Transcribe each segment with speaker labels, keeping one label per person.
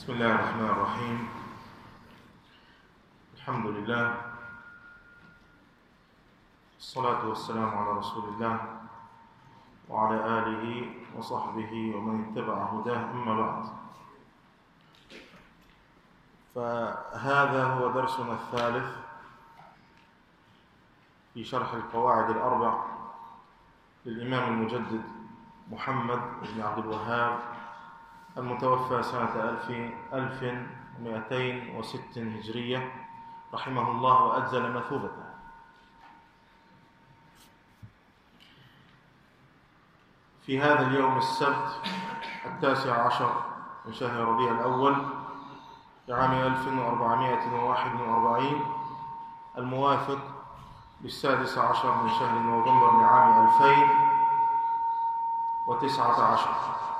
Speaker 1: بسم الله الرحمن الرحيم. الحمد لله، الصلاة والسلام على رسول الله وعلى آله وصحبه ومن اتبع هداه، أما بعد. فهذا هو درسنا الثالث في شرح القواعد الأربع للإمام المجدد محمد بن عبد الوهاب المتوفى سنة 1206 هجرية رحمه الله وأجزل مثوبته. في هذا اليوم السبت 19 من شهر ربيع الأول لعام 1441 الموافق ب16 من شهر نوفمبر لعام 2019.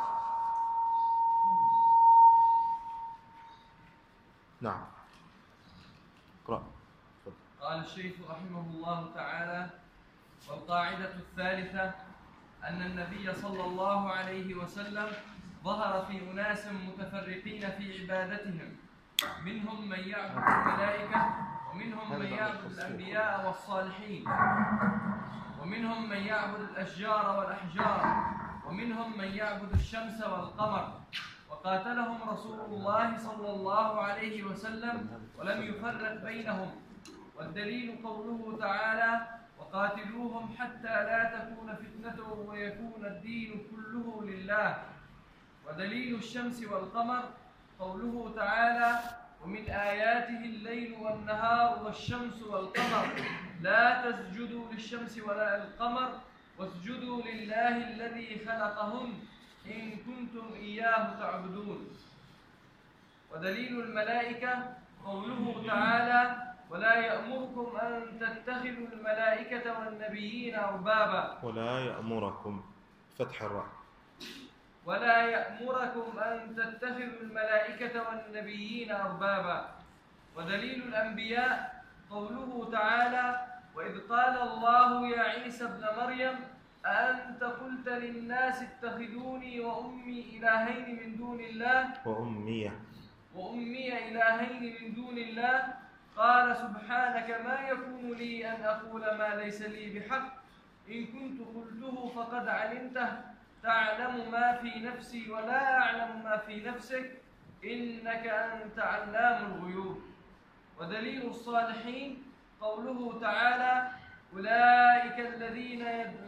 Speaker 1: نعم، اقرأ.
Speaker 2: قال الشيخ رحمه الله تعالى: والقاعدة الثالثة أن النبي صلى الله عليه وسلم ظهر في أناس متفرقين في عبادتهم، منهم من يعبد الملائكة، ومنهم من يعبد الأنبياء والصالحين، ومنهم من يعبد الأشجار والأحجار، ومنهم من يعبد الشمس والقمر، وقاتلهم رسول الله صلى الله عليه وسلم ولم يفرق بينهم. والدليل قوله تعالى: وقاتلوهم حتى لا تكون فتنة ويكون الدين كله لله. ودليل الشمس والقمر قوله تعالى: ومن آياته الليل والنهار والشمس والقمر لا تسجدوا للشمس ولا للقمر واسجدوا لله الذي خلقهن إن كنتم إياه تعبدون. ودليل الملائكة قوله تعالى: ولا يأمركم أن تتخذوا الملائكة والنبيين أربابا.
Speaker 1: ولا يأمركم، فتح الراء.
Speaker 2: ولا يأمركم أن تتخذوا الملائكة والنبيين أربابا. ودليل الأنبياء قوله تعالى: وإذ قال الله يا عيسى ابن مريم أأنت قلت للناس اتخذوني وأمي إلهين من دون الله وأمي إلهين من دون الله قال سبحانك ما يكون لي أن أقول ما ليس لي بحق إن كنت قلته فقد علمته تعلم ما في نفسي ولا أعلم ما في نفسك إنك أنت علام الغيوب. ودليل الصالحين قوله تعالى: أولئك الذين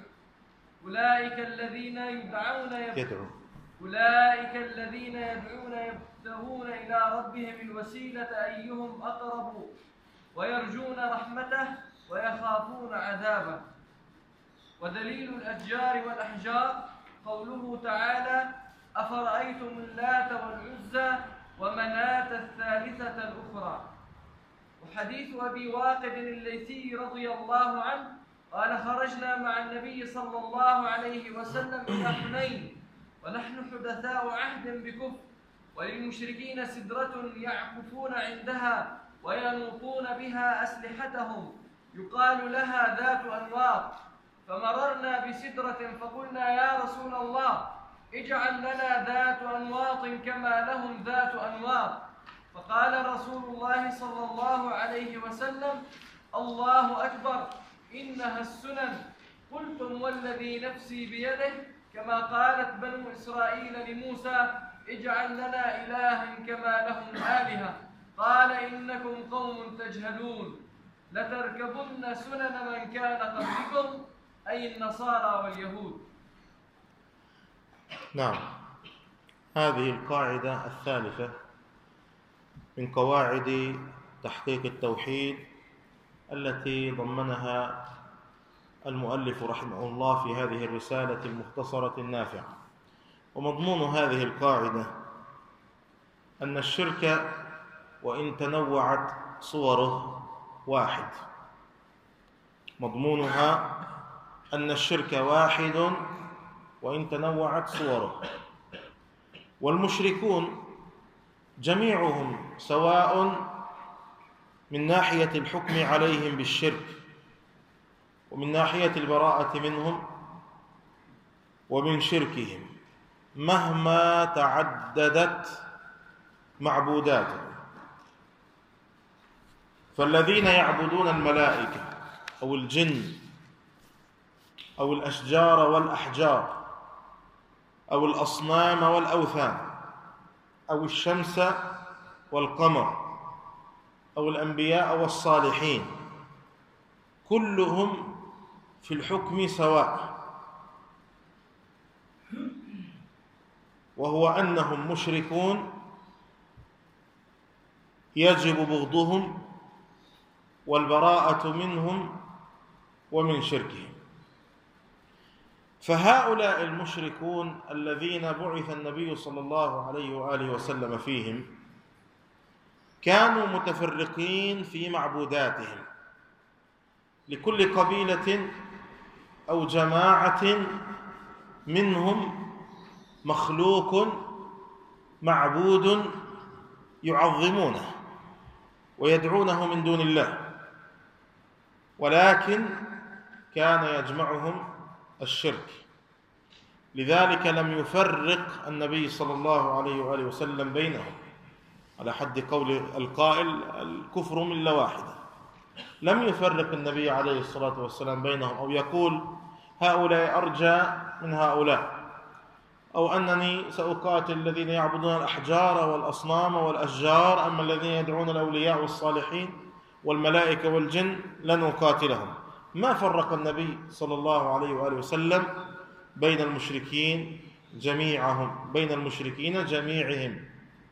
Speaker 2: يدعون يبتغون إلى ربهم الوسيلة أيهم أقرب ويرجون رحمته ويخافون عذابه. ودليل الأشجار والأحجار قوله تعالى: أفرأيتم اللات والعزى ومناة الثالثة الأخرى. وحديث أبي واقد الليثي رضي الله عنه قال: خرجنا مع النبي صلى الله عليه وسلم إلى حنين ونحن حدثاء عهد بكفر، وللمشركين سدرة يعكفون عندها وينوطون بها أسلحتهم يقال لها ذات أنواط، فمررنا بسدرة فقلنا: يا رسول الله اجعل لنا ذات أنواط كما لهم ذات أنواط. فقال رسول الله صلى الله عليه وسلم: الله أكبر، إنها السنن. قلتم والذي نفسي بيده كما قالت بنو إسرائيل لموسى: اجعل لنا إلها كما لهم آلهة. قال: إنكم قوم تجهلون، لتركبن سنن من كان قبلكم، أي النصارى واليهود.
Speaker 1: نعم، هذه القاعدة الثالثة من قواعد تحقيق التوحيد التي ضمنها المؤلف رحمه الله في هذه الرسالة المختصرة النافعة. ومضمون هذه القاعدة أن الشرك وإن تنوعت صوره واحد. مضمونها أن الشرك واحد وإن تنوعت صوره، والمشركون جميعهم سواء من ناحية الحكم عليهم بالشرك ومن ناحية البراءة منهم ومن شركهم، مهما تعددت معبوداته. فالذين يعبدون الملائكة أو الجن أو الأشجار والأحجار أو الأصنام والأوثان أو الشمس والقمر أو الأنبياء والصالحين كلهم في الحكم سواء، وهو أنهم مشركون يجب بغضهم والبراءة منهم ومن شركهم. فهؤلاء المشركون الذين بعث النبي صلى الله عليه وآله وسلم فيهم كانوا متفرقين في معبوداتهم، لكل قبيلة أو جماعة منهم مخلوق معبود يعظمونه ويدعونه من دون الله، ولكن كان يجمعهم الشرك. لذلك لم يفرق النبي صلى الله عليه وآله وسلم بينهم، على حد قول القائل الكفر ملة واحدة. لم يفرق النبي عليه الصلاة والسلام بينهم أو يقول هؤلاء أرجى من هؤلاء، أو أنني سأقاتل الذين يعبدون الأحجار والأصنام والأشجار، أما الذين يدعون الأولياء والصالحين والملائكة والجن لن أقاتلهم. ما فرق النبي صلى الله عليه وآله وسلم بين المشركين جميعهم، بين المشركين جميعهم،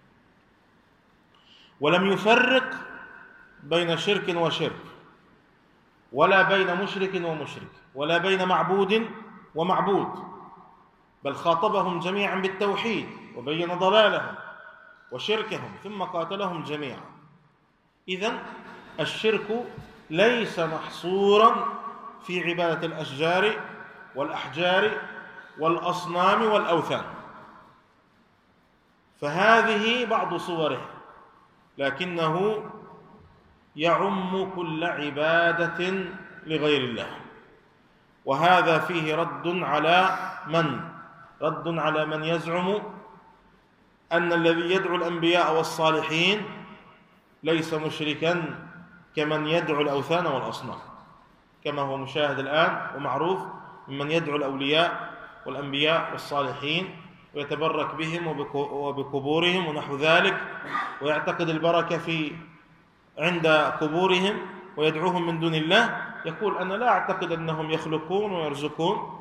Speaker 1: ولم يفرق بين شرك وشرك، ولا بين مشرك ومشرك، ولا بين معبود ومعبود، بل خاطبهم جميعا بالتوحيد وبين ضلالهم وشركهم ثم قاتلهم جميعا. إذن الشرك ليس محصورا في عبادة الأشجار والأحجار والأصنام والأوثان، فهذه بعض صوره، لكنه يعم كل عبادة لغير الله. وهذا فيه رد على من يزعم أن الذي يدعو الأنبياء والصالحين ليس مشركا كمن يدعو الأوثان والأصنام، كما هو مشاهد الآن ومعروف ممن يدعو الأولياء والأنبياء والصالحين ويتبرك بهم وبقبورهم ونحو ذلك، ويعتقد البركة عند قبورهم ويدعوهم من دون الله. يقول أنا لا أعتقد أنهم يخلقون ويرزقون،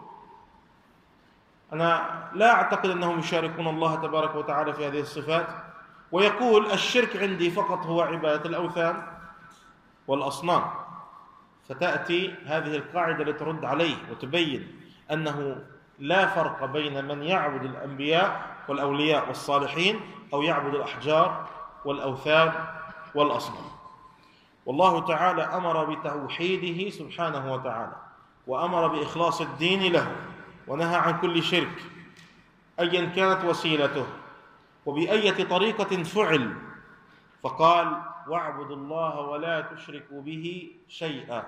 Speaker 1: أنا لا أعتقد أنهم يشاركون الله تبارك وتعالى في هذه الصفات، ويقول الشرك عندي فقط هو عبادة الأوثان والأصنام. فتأتي هذه القاعدة لترد عليه وتبين أنه لا فرق بين من يعبد الأنبياء والأولياء والصالحين أو يعبد الأحجار والأوثان والأصنام. والله تعالى أمر بتوحيده سبحانه وتعالى، وأمر بإخلاص الدين له، ونهى عن كل شرك أيا كانت وسيلته وبأية طريقة فعل، فقال واعبدوا الله ولا تشركوا به شيئا.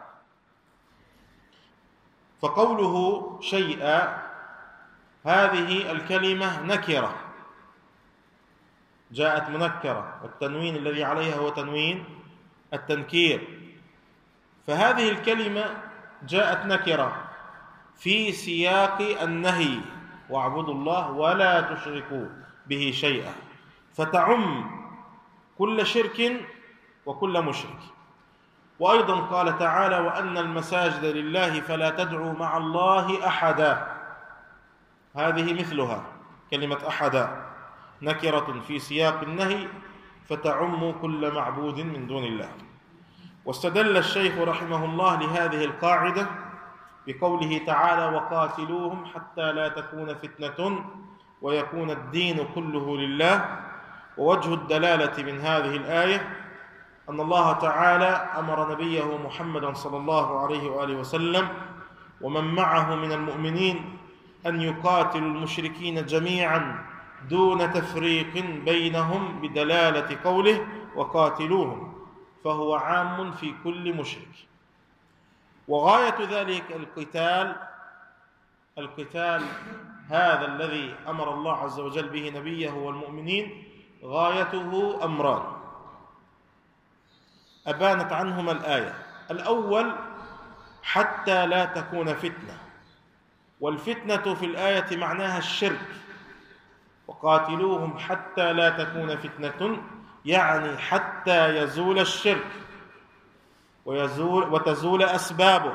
Speaker 1: فقوله شيئا هذه الكلمة نكرة جاءت منكرة، والتنوين الذي عليها هو تنوين التنكير، فهذه الكلمة جاءت نكرة في سياق النهي واعبدوا الله ولا تشركوا به شيئا، فتعم كل شرك وكل مشرك. وأيضا قال تعالى وأن المساجد لله فلا تدعوا مع الله أحدا، هذه مثلها كلمة أحدا نكرة في سياق النهي فتعم كل معبود من دون الله. واستدل الشيخ رحمه الله لهذه القاعدة بقوله تعالى وقاتلوهم حتى لا تكون فتنة ويكون الدين كله لله. ووجه الدلالة من هذه الآية أن الله تعالى أمر نبيه محمدا صلى الله عليه وآله وسلم ومن معه من المؤمنين أن يقاتلوا المشركين جميعا دون تفريق بينهم بدلالة قوله وقاتلوهم، فهو عام في كل مشرك. وغاية ذلك القتال هذا الذي أمر الله عز وجل به نبيه والمؤمنين غايته أمران أبانت عنهما الآية. الأول حتى لا تكون فتنة، والفتنة في الآية معناها الشرك، وقاتلوهم حتى لا تكون فتنة، يعني حتى يزول الشرك وتزول أسبابه.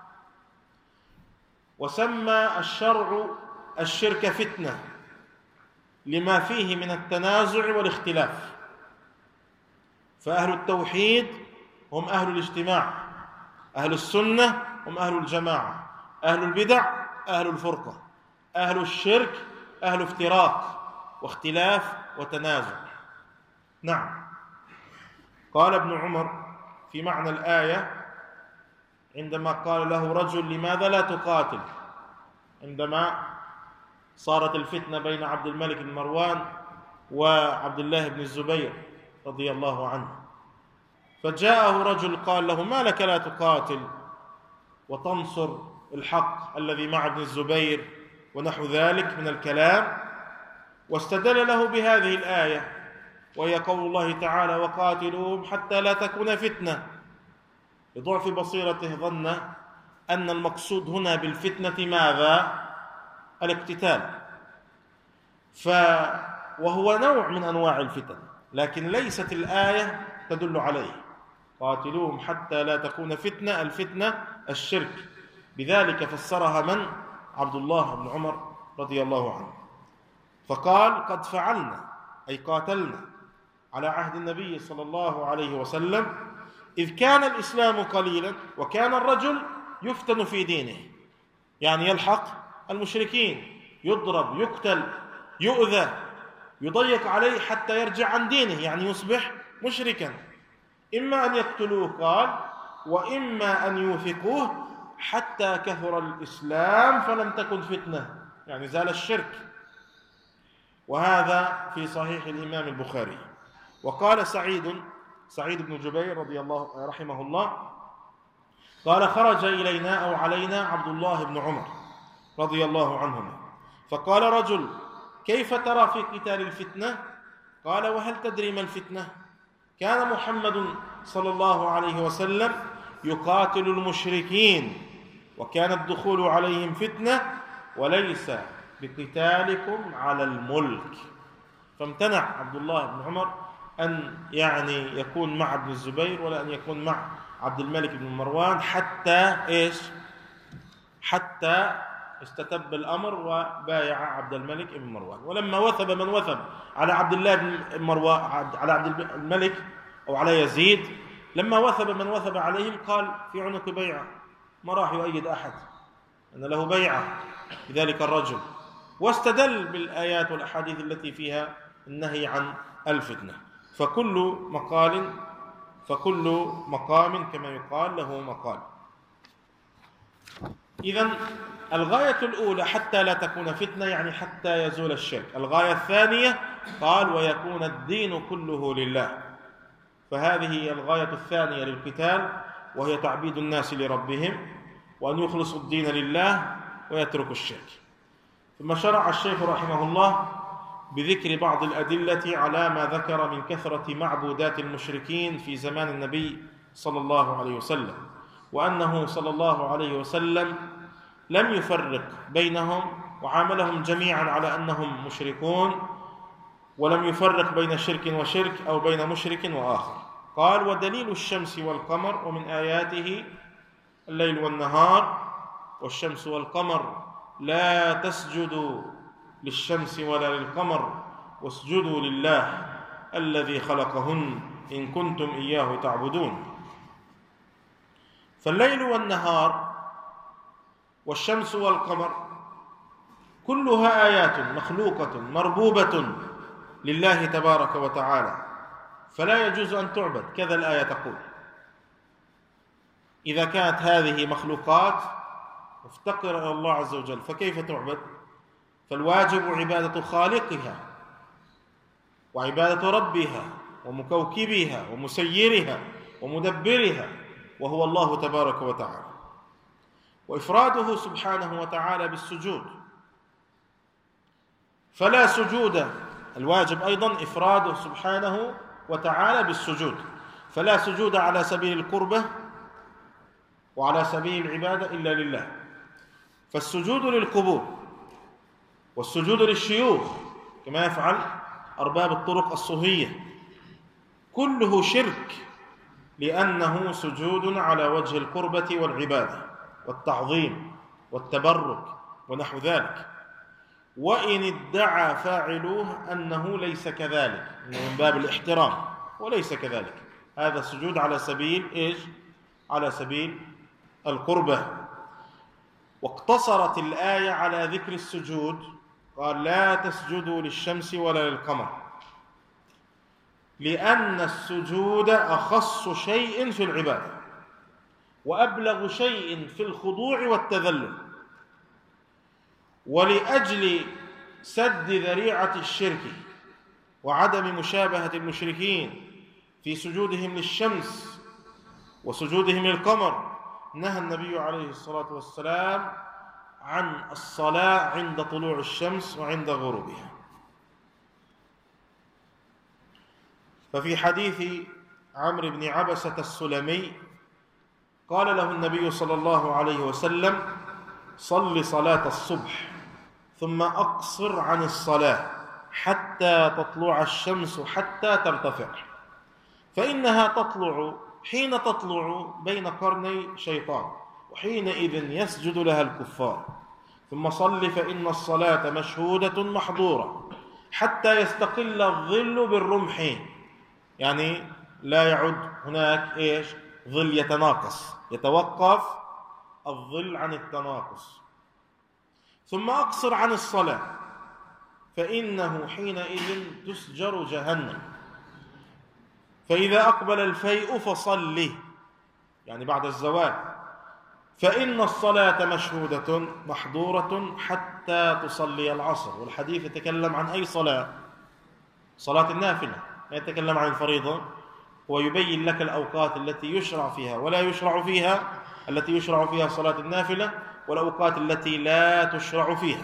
Speaker 1: وسمى الشرع الشرك فتنة لما فيه من التنازع والاختلاف، فأهل التوحيد هم أهل الاجتماع، أهل السنة هم أهل الجماعة، أهل البدع أهل الفرقة، أهل الشرك أهل افتراق واختلاف وتنازع. نعم. قال ابن عمر في معنى الآية عندما قال له رجل لماذا لا تقاتل، عندما صارت الفتنة بين عبد الملك بن مروان وعبد الله بن الزبير رضي الله عنه، فجاءه رجل قال له ما لك لا تقاتل وتنصر الحق الذي مع ابن الزبير ونحو ذلك من الكلام، واستدل له بهذه الآية وهي قول الله تعالى وقاتلوهم حتى لا تكون فتنة. لضعف بصيرته ظن أن المقصود هنا بالفتنة ماذا؟ الاقتتال، وهو نوع من أنواع الفتن، لكن ليست الآية تدل عليه. قاتلوهم حتى لا تكون فتنة، الفتنة الشرك، بذلك فسرها من؟ عبد الله بن عمر رضي الله عنه، فقال قد فعلنا أي قاتلنا على عهد النبي صلى الله عليه وسلم إذ كان الإسلام قليلا وكان الرجل يفتن في دينه، يعني يلحق المشركين، يضرب، يقتل، يؤذى، يضيق عليه حتى يرجع عن دينه، يعني يصبح مشركا، إما أن يقتلوه قال وإما أن يوثقوه حتى كثر الإسلام فلم تكن فتنة، يعني زال الشرك. وهذا في صحيح الإمام البخاري. وقال سعيد بن جبير رضي الله رحمه الله قال خرج إلينا أو علينا عبد الله بن عمر رضي الله عنهما فقال رجل كيف ترى في قتال الفتنة؟ قال وهل تدري ما الفتنة؟ كان محمد صلى الله عليه وسلم يقاتل المشركين وكان الدخول عليهم فتنة وليس بقتالكم على الملك. فامتنع عبد الله بن عمر أن يعني يكون مع ابن الزبير ولا أن يكون مع عبد الملك بن مروان حتى إيش؟ حتى استتب الأمر وبايع عبد الملك بن مروان. ولما وثب من وثب على عبد الله بن مروان على عبد الملك أو على يزيد، لما وثب من وثب عليهم قال في عنق بيعة، ما راح يؤيد أحد أن له بيعة بذلك الرجل، واستدل بالآيات والأحاديث التي فيها النهي عن الفتنة. فكل مقام كما يقال له مقال. إذن الغاية الأولى حتى لا تكون فتنة، يعني حتى يزول الشرك. الغاية الثانية قال ويكون الدين كله لله، فهذه هي الغاية الثانية للقتال، وهي تعبيد الناس لربهم وأن يخلصوا الدين لله ويتركوا الشرك. ثم شرع الشيخ رحمه الله بذكر بعض الأدلة على ما ذكر من كثرة معبودات المشركين في زمان النبي صلى الله عليه وسلم، وأنه صلى الله عليه وسلم لم يفرق بينهم وعاملهم جميعا على أنهم مشركون، ولم يفرق بين شرك وشرك أو بين مشرك وآخر. قال ودليل الشمس والقمر ومن آياته الليل والنهار والشمس والقمر لا تسجدوا للشمس ولا للقمر واسجدوا لله الذي خلقهن إن كنتم إياه تعبدون. فالليل والنهار والشمس والقمر كلها آيات مخلوقة مربوبة لله تبارك وتعالى، فلا يجوز أن تعبد، كذا الآية تقول. إذا كانت هذه مخلوقات مفتقرة إلى الله عز وجل فكيف تعبد؟ فالواجب عبادة خالقها وعبادة ربها ومكوكبها ومسيرها ومدبرها، وهو الله تبارك وتعالى، وإفراده سبحانه وتعالى بالسجود. فلا سجود الواجب أيضا إفراده سبحانه وتعالى بالسجود، فلا سجود على سبيل القربة وعلى سبيل العبادة إلا لله. فالسجود للقبور والسجود للشيوخ كما يفعل أرباب الطرق الصوفية كله شرك، لأنه سجود على وجه القربة والعبادة والتعظيم والتبرك ونحو ذلك. وإن ادعى فاعلوه أنه ليس كذلك من باب الاحترام، وليس كذلك، هذا السجود على سبيل إيش؟ على سبيل القربة. واقتصرت الآية على ذكر السجود، قال لا تسجدوا للشمس ولا للقمر، لأن السجود أخص شيء في العبادة وأبلغ شيء في الخضوع والتذلل، ولأجل سد ذريعة الشرك وعدم مشابهة المشركين في سجودهم للشمس وسجودهم للقمر نهى النبي عليه الصلاة والسلام عن الصلاة عند طلوع الشمس وعند غروبها. ففي حديث عمرو بن عبسة السلمي قال له النبي صلى الله عليه وسلم صل صلاة الصبح ثم أقصر عن الصلاة حتى تطلع الشمس حتى ترتفع، فإنها تطلع حين تطلع بين قرني شيطان وحينئذ يسجد لها الكفار، ثم صل فإن الصلاة مشهودة محظورة حتى يستقل الظل بالرمح، يعني لا يعد هناك إيش؟ ظل يتناقص، يتوقف الظل عن التناقص. ثم أقصر عن الصلاة فإنه حينئذ تسجر جهنم، فإذا أقبل الفيء فصله، يعني بعد الزوال، فإن الصلاة مشهودة محظورة حتى تصلي العصر. والحديث يتكلم عن أي صلاة؟ صلاة النافلة، لا يتكلم عن الفريضة، ويبين لك الأوقات التي يشرع فيها ولا يشرع فيها، التي يشرع فيها صلاة النافلة والأوقات التي لا تشرع فيها،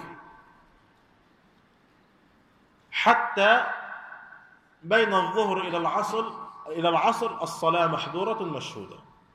Speaker 1: حتى بين الظهر إلى العصر الصلاة محظورة مشهودة.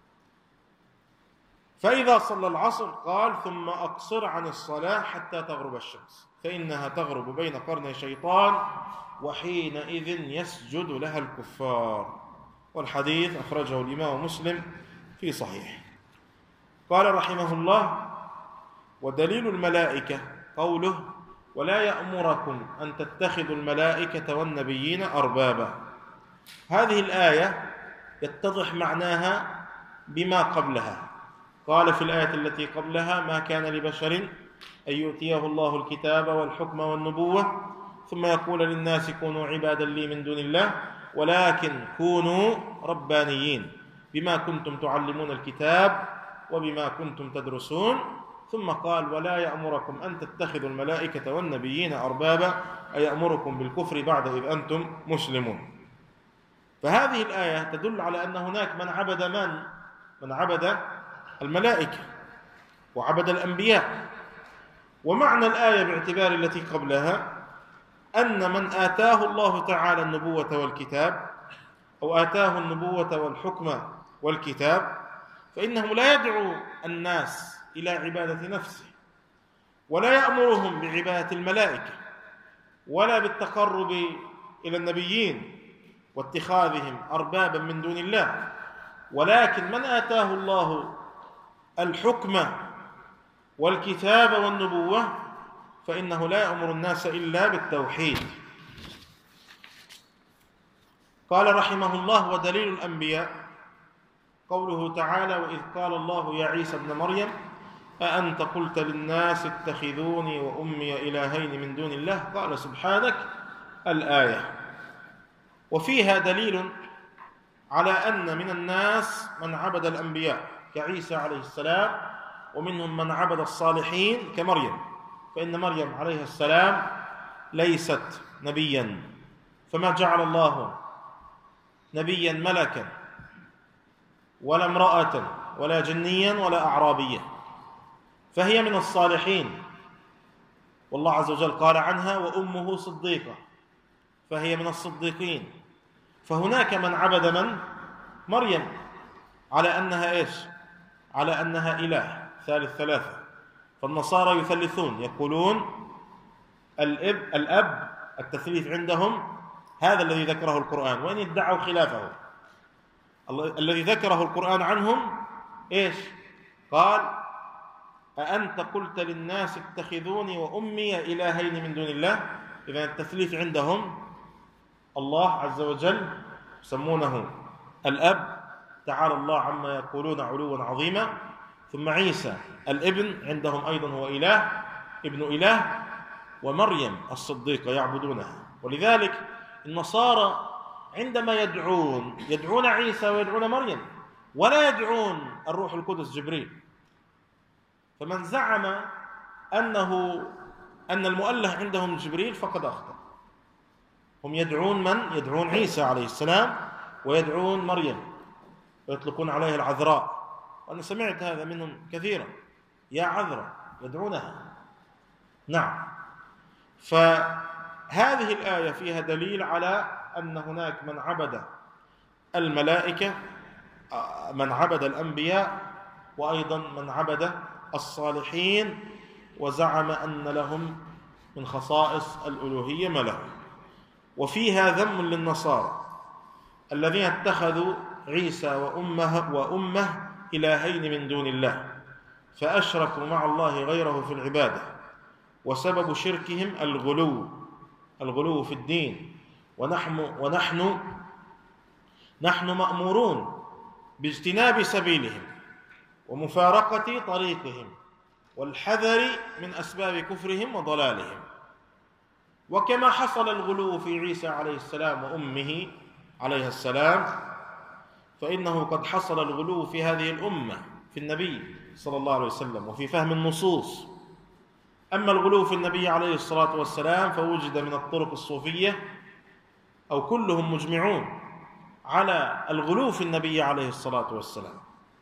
Speaker 1: فإذا صلى العصر قال ثم أقصر عن الصلاة حتى تغرب الشمس فإنها تغرب بين قرني شيطان وحينئذ يسجد لها الكفار. والحديث أخرجه الإمام مسلم في صحيح. قال رحمه الله ودليل الملائكة قوله ولا يأمركم أن تتخذوا الملائكة والنبيين أربابا. هذه الآية يتضح معناها بما قبلها. قال في الآية التي قبلها ما كان لبشر أن يؤتيه الله الكتاب والحكم والنبوة ثم يقول للناس كونوا عبادا لي من دون الله ولكن كونوا ربانيين بما كنتم تعلمون الكتاب وبما كنتم تدرسون. ثم قال ولا يأمركم أن تتخذوا الملائكة والنبيين أربابا أي يأمركم بالكفر بعد إذ أنتم مسلمون. فهذه الآية تدل على أن هناك من عبد الملائكة وعبد الأنبياء. ومعنى الآية باعتبار التي قبلها أن من آتاه الله تعالى النبوة والكتاب أو آتاه النبوة والحكم والكتاب فإنه لا يدعو الناس إلى عبادة نفسه ولا يأمرهم بعبادة الملائكة ولا بالتقرب إلى النبيين واتخاذهم أربابا من دون الله، ولكن من آتاه الله الحكم والكتاب والنبوة فإنه لا يأمر الناس إلا بالتوحيد. قال رحمه الله ودليل الأنبياء قوله تعالى وإذ قال الله يا عيسى ابن مريم أأنت قلت للناس اتخذوني وأمي إلهين من دون الله قال سبحانك الآية. وفيها دليل على أن من الناس من عبد الأنبياء كعيسى عليه السلام ومنهم من عبد الصالحين كمريم، فإن مريم عليه السلام ليست نبيا فما جعل الله نبيا ملكا ولا امرأة ولا جنيا ولا أعرابيا، فهي من الصالحين، والله عز وجل قال عنها وأمه صديقة، فهي من الصديقين. فهناك من عبد من؟ مريم، على أنها إيش؟ على أنها إله ثالث ثلاثة. فالنصارى يثلثون، يقولون الأب التثليث عندهم هذا الذي ذكره القرآن، وإن ادعوا خلافه. الذي ذكره القرآن عنهم إيش؟ قال: أأنت قلت للناس اتخذوني وأمي إلهين من دون الله. إذن التثليث عندهم الله عز وجل يسمونه الأب، تعالى الله عما يقولون علوا عظيما. ثم عيسى الابن عندهم أيضا هو إله، ابن إله. ومريم الصديقة يعبدونها. ولذلك النصارى عندما يدعون عيسى ويدعون مريم، ولا يدعون الروح القدس جبريل. فمن زعم أن المؤله عندهم جبريل فقد أخطأ. هم يدعون من؟ يدعون عيسى عليه السلام، ويدعون مريم، ويطلقون عليها العذراء. وأنا سمعت هذا منهم كثيرا، يا عذراء، يدعونها. نعم. فهذه الآية فيها دليل على أن هناك من عبد الملائكة، من عبد الأنبياء، وأيضا من عبد الصالحين، وزعم أن لهم من خصائص الألوهية ما لهم. وفيها ذم للنصارى الذين اتخذوا عيسى وأمه إلهين من دون الله، فأشركوا مع الله غيره في العبادة، وسبب شركهم الغلو في الدين. ونحن مأمورون باجتناب سبيلهم ومفارقة طريقهم والحذر من أسباب كفرهم وضلالهم. وكما حصل الغلو في عيسى عليه السلام وأمه عليها السلام، فإنه قد حصل الغلو في هذه الأمة في النبي صلى الله عليه وسلم وفي فهم النصوص. أما الغلو في النبي عليه الصلاة والسلام فوجد من الطرق الصوفية، أو كلهم مجمعون على الغلو في النبي عليه الصلاة والسلام،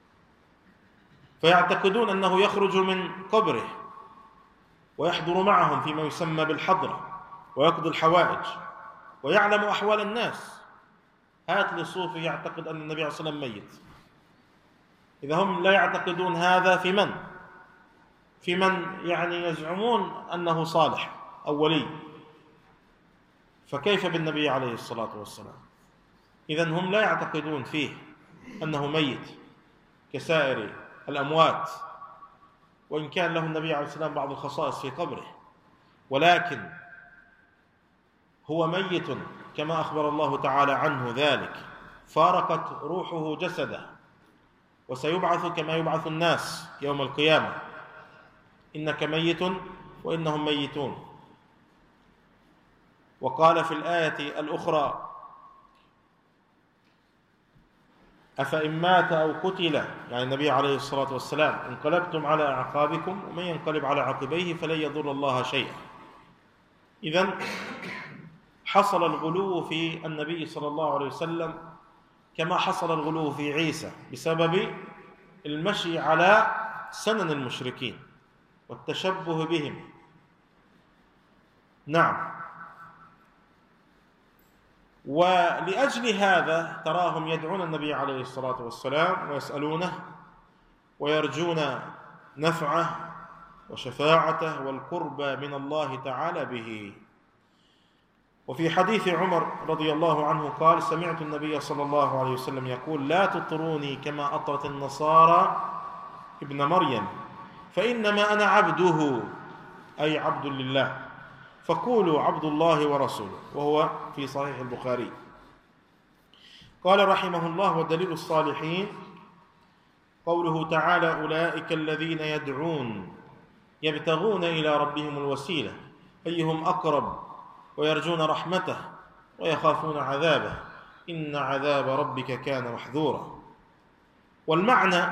Speaker 1: فيعتقدون أنه يخرج من قبره ويحضر معهم فيما يسمى بالحضرة، ويقضي الحوائج، ويعلم أحوال الناس. هات لصوفي يعتقد أن النبي عليه الصلاة والسلام ميت. إذا هم لا يعتقدون هذا في من يعني يزعمون أنه صالح أو ولي، فكيف بالنبي عليه الصلاة والسلام؟ إذن هم لا يعتقدون فيه أنه ميت كسائر الأموات، وإن كان له النبي عليه السلام بعض الخصائص في قبره، ولكن هو ميت كما أخبر الله تعالى عنه ذلك. فارقت روحه جسده، وسيبعث كما يبعث الناس يوم القيامة. إنك ميت وإنهم ميتون. وقال في الآية الأخرى: أفإن مات أو قتل، يعني النبي عليه الصلاة والسلام، انقلبتم على أعقابكم، ومن ينقلب على عقبيه فلن يضر الله شيئا. إذن حصل الغلو في النبي صلى الله عليه وسلم كما حصل الغلو في عيسى بسبب المشي على سنن المشركين والتشبه بهم. نعم. ولأجل هذا تراهم يدعون النبي عليه الصلاة والسلام ويسألونه ويرجون نفعه وشفاعته والقرب من الله تعالى به. وفي حديث عمر رضي الله عنه قال: سمعت النبي صلى الله عليه وسلم يقول: لا تطروني كما أطرت النصارى ابن مريم، فإنما أنا عبده، أي عبد لله، فقولوا عبد الله ورسوله. وهو في صحيح البخاري. قال رحمه الله: ودليل الصالحين قوله تعالى: أولئك الذين يدعون يبتغون إلى ربهم الوسيلة أيهم أقرب ويرجون رحمته ويخافون عذابه إن عذاب ربك كان محذورا. والمعنى: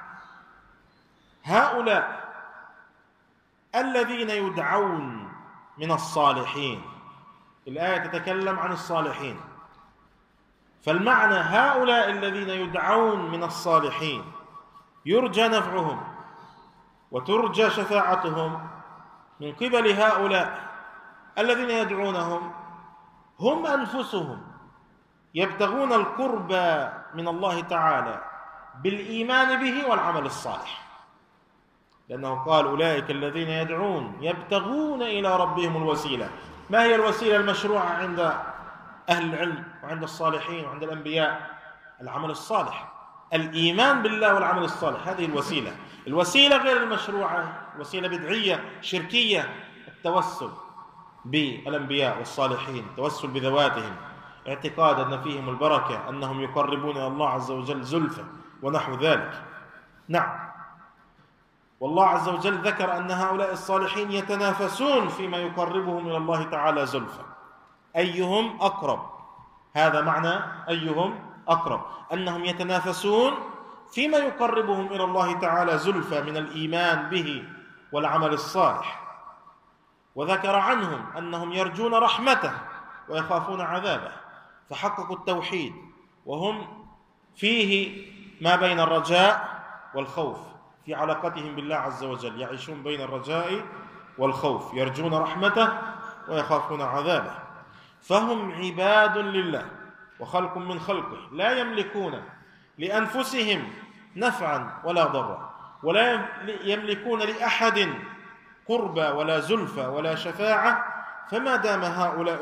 Speaker 1: هؤلاء الذين يدعون من الصالحين. الآية تتكلم عن الصالحين، فالمعنى: هؤلاء الذين يدعون من الصالحين يرجى نفعهم وترجى شفاعتهم من قبل هؤلاء الذين يدعونهم هم أنفسهم يبتغون القرب من الله تعالى بالإيمان به والعمل الصالح، لأنه قال أولئك الذين يدعون يبتغون إلى ربهم الوسيلة. ما هي الوسيلة المشروعة عند أهل العلم وعند الصالحين وعند الأنبياء؟ العمل الصالح، الإيمان بالله والعمل الصالح، هذه الوسيلة. الوسيلة غير المشروعة وسيلة بدعية شركية، التوسل بالأنبياء والصالحين، التوسل بذواتهم، اعتقاد أن فيهم البركة، أنهم يقربون إلى الله عز وجل زلفى ونحو ذلك. نعم، والله عز وجل ذكر أن هؤلاء الصالحين يتنافسون فيما يقربهم إلى الله تعالى زلفى، أيهم أقرب. هذا معنى أيهم أقرب، أنهم يتنافسون فيما يقربهم إلى الله تعالى زلفى من الإيمان به والعمل الصالح. وذكر عنهم أنهم يرجون رحمته ويخافون عذابه، فحققوا التوحيد وهم فيه ما بين الرجاء والخوف في علاقتهم بالله عز وجل، يعيشون بين الرجاء والخوف، يرجون رحمته ويخافون عذابه. فهم عباد لله وخلق من خلقه، لا يملكون لأنفسهم نفعا ولا ضرا، ولا يملكون لأحد قربى ولا زلفى ولا شفاعة. فما دام هؤلاء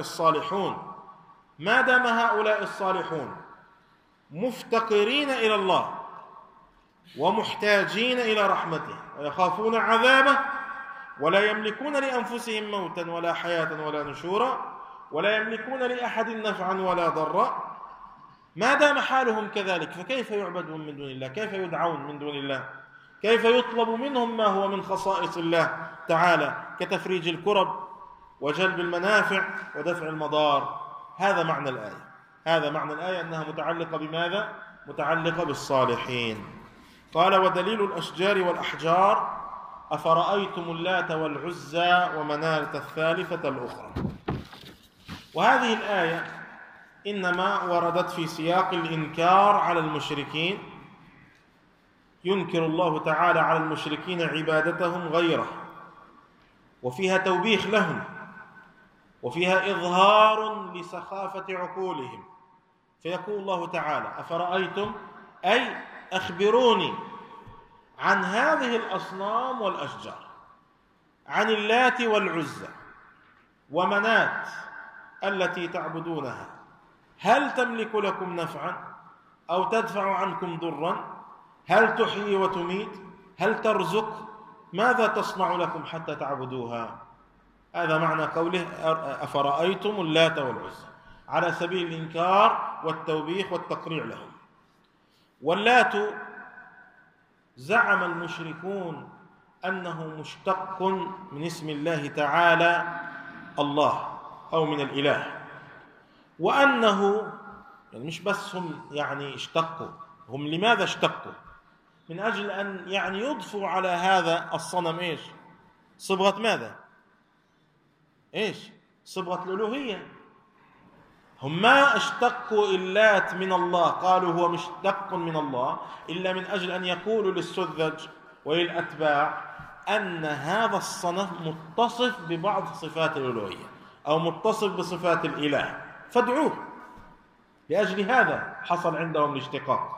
Speaker 1: الصالحون مفتقرين إلى الله ومحتاجين إلى رحمته ويخافون عذابه، ولا يملكون لأنفسهم موتا ولا حياة ولا نشورا، ولا يملكون لأحد نفعا ولا ضرا، ما دام حالهم كذلك فكيف يعبدون من دون الله؟ كيف يدعون من دون الله؟ كيف يطلب منهم ما هو من خصائص الله تعالى كتفريج الكرب وجلب المنافع ودفع المضار؟ هذا معنى الآية. هذا معنى الآية، أنها متعلقة بماذا؟ متعلقة بالصالحين. قال: ودليل الأشجار والأحجار أفرأيتم اللات والعزى ومناة الثالثة الأخرى. وهذه الآية إنما وردت في سياق الإنكار على المشركين، ينكر الله تعالى على المشركين عبادتهم غيره، وفيها توبيخ لهم، وفيها إظهار لسخافة عقولهم. فيقول الله تعالى: أفرأيتم، أي أخبروني عن هذه الأصنام والأشجار، عن اللات والعزى ومناة التي تعبدونها، هل تملك لكم نفعا أو تدفع عنكم ضرا؟ هل تحيي وتميت؟ هل ترزق؟ ماذا تصنع لكم حتى تعبدوها؟ هذا معنى قوله: أفرأيتم اللات والعزى، على سبيل الإنكار والتوبيخ والتقريع لهم. واللات زعم المشركون أنه مشتق من اسم الله تعالى الله، أو من الإله، وأنه يعني مش بس هم اشتقوا، هم لماذا اشتقوا؟ من أجل أن يضفوا على هذا الصنم صبغة ماذا؟ صبغة الألوهية. هم ما اشتقوا اللات من الله، قالوا هو مشتق من الله، إلا من أجل أن يقولوا للسذج وللأتباع أن هذا الصنم متصف ببعض صفات الألوهية أو متصف بصفات الإله، فادعوه. لأجل هذا حصل عندهم الاشتقاق.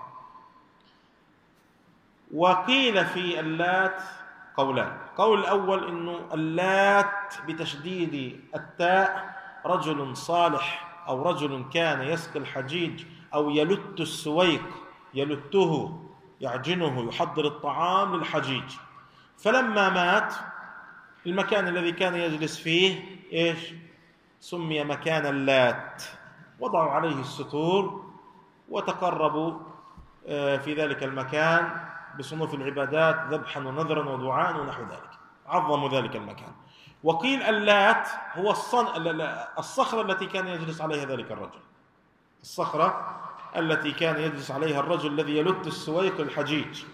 Speaker 1: وقيل في اللات قولان: قول الأول إنه اللات بتشديد التاء رجل صالح، أو رجل كان يسقي الحجيج أو يلت السويق، يلته يعجنه، يحضر الطعام للحجيج، فلما مات المكان الذي كان يجلس فيه سمي مكان اللات، وضعوا عليه الستور وتقربوا في ذلك المكان بصنوف العبادات، ذبحا ونذرا ودعاء ونحو ذلك، عظموا ذلك المكان. وقيل اللات هو الصخرة التي كان يجلس عليها ذلك الرجل، الصخرة التي كان يجلس عليها الرجل الذي يلت السويق الحجيج.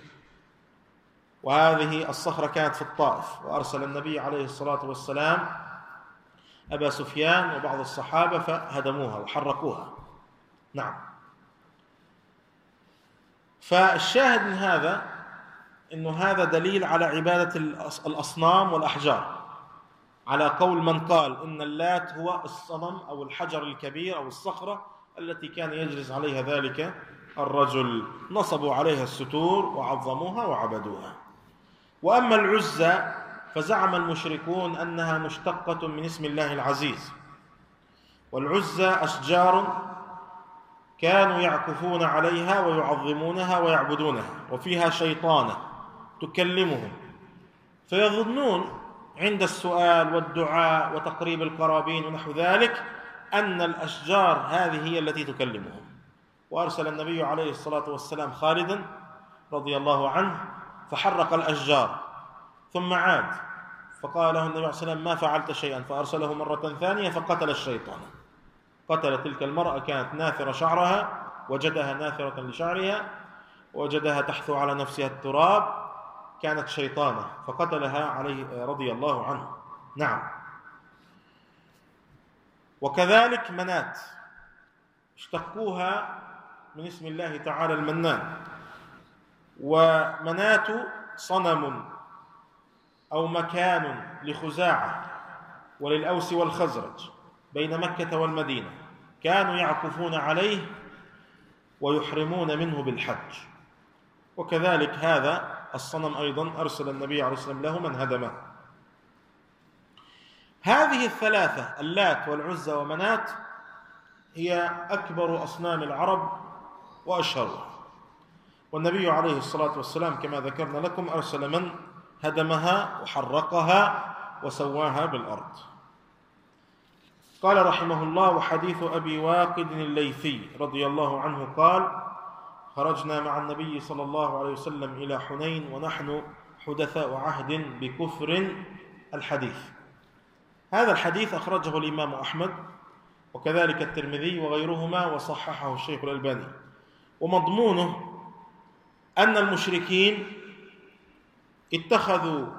Speaker 1: وهذه الصخرة كانت في الطائف، وأرسل النبي عليه الصلاة والسلام أبا سفيان وبعض الصحابة فهدموها وحرقوها. نعم. فالشاهد من هذا إنه هذا دليل على عبادة الأصنام والأحجار، على قول من قال إن اللات هو الصنم أو الحجر الكبير أو الصخرة التي كان يجلس عليها ذلك الرجل، نصبوا عليها الستور وعظموها وعبدوها. وأما العزى فزعم المشركون أنها مشتقة من اسم الله العزيز، والعزى أشجار كانوا يعكفون عليها ويعظمونها ويعبدونها، وفيها شيطانة تكلمهم، فيظنون عند السؤال والدعاء وتقريب القرابين ونحو ذلك أن الأشجار هذه هي التي تكلمهم. وأرسل النبي عليه الصلاة والسلام خالدا رضي الله عنه فحرق الأشجار، ثم عاد فقال له النبي عليه الصلاة والسلام: ما فعلت شيئا؟ فأرسله مرة ثانية فقتل الشيطان. قتل تلك المرأة، كانت ناثرة شعرها، وجدها ناثرة لشعرها، وجدها تحثو على نفسها التراب، كانت شيطانة فقتلها عليه رضي الله عنه. نعم. وكذلك منات اشتقوها من اسم الله تعالى المنان. ومنات صنم أو مكان لخزاعة وللأوس والخزرج بين مكة والمدينة، كانوا يعكفون عليه ويحرمون منه بالحج. وكذلك هذا الصنم أيضا أرسل النبي عليه الصلاة والسلام له من هدمه. هذه الثلاثة اللات والعزى ومنات هي أكبر أصنام العرب وأشهرها، والنبي عليه الصلاة والسلام كما ذكرنا لكم أرسل من هدمها وحرقها وسواها بالأرض. قال رحمه الله: وحديث أبي واقد الليثي رضي الله عنه قال: خرجنا مع النبي صلى الله عليه وسلم إلى حنين ونحن حدثاء عهد بكفر الحديث. هذا الحديث أخرجه الإمام أحمد وكذلك الترمذي وغيرهما وصححه الشيخ الألباني. ومضمونه أن المشركين اتخذوا